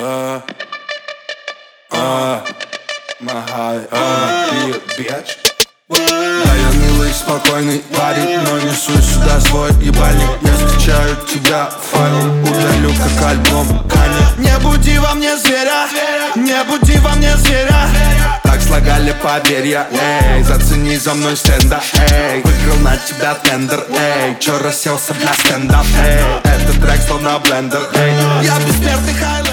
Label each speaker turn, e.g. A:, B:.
A: Bitch. Да, я милый, спокойный парень, но несу сюда свой ебальник. Я встречаю тебя, файл удалю, как альбом Кани. Не буди во мне зверя, не буди во мне зверя. Так слагали поверья, эй, зацени за мной стенда, эй. Выиграл на тебя тендер, эй. Чё расселся для стендап, эй. Этот трек словно блендер, эй. Я бессмертный хайлайт.